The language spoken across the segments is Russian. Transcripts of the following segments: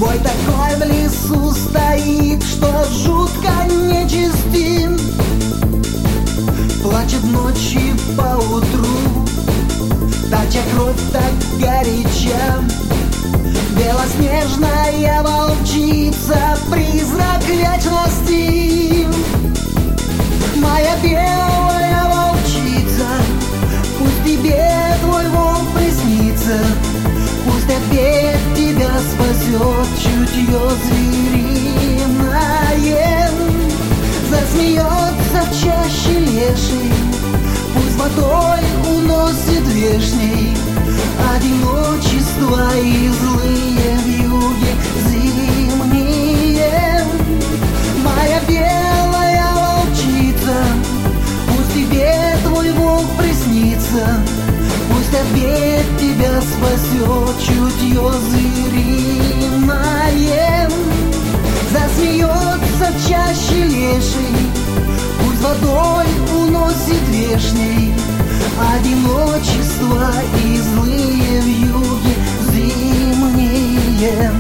Бой такой в лесу стоит, что жутко нечестим. Плачет ночью поутру, тача кровь так горяча. Белоснежная волчица, призрак вечности. Моя белая волчица, пусть тебе твой волк приснится, пусть опять тебя спасет чутье звериное. Засмеется в чаще леший, пусть водой уносит вешней одиночество и злые вьюги зимние. Моя белая волчица, пусть тебе твой волк приснится, пусть опять тебя спасет чутье звериное. Засмеется в чаще леший, пусть водой уносит вешней одиночество и злые вьюги зимние.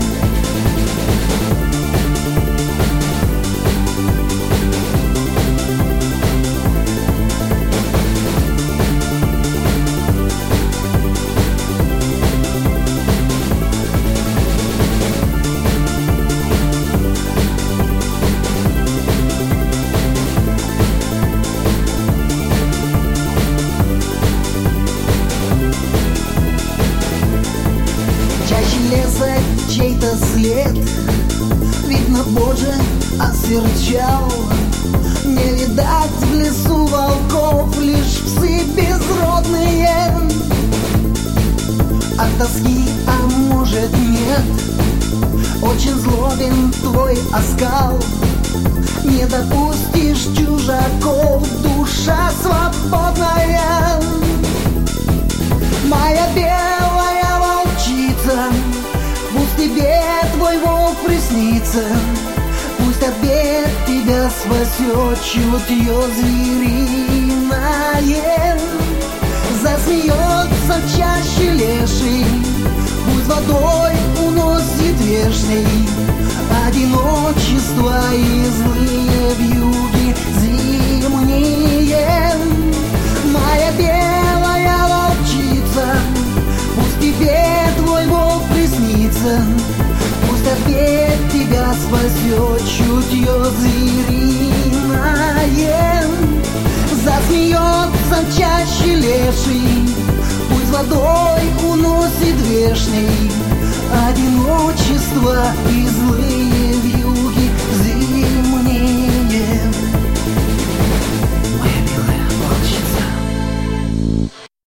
Чей-то след, видно, Боже, осверчал. Не видать в лесу волков, лишь псы безродные. От тоски, а может нет, очень злобен твой оскал. Не допустишь чужаков, душа свободная. Моя белая волчица, пусть тебе твой волк приснится, пусть опять тебя спасет чутье звериное. Засмеется в чаще леший, пусть водой уносит вешней одиночество и злые вьюги зимние. Моя белая волчица, пусть тебе твой волк приснится, пусть опять тебя спасет чутье звериное. Засмеется в чаще леший, пусть водой уносит вешней одиночество и злые вьюги.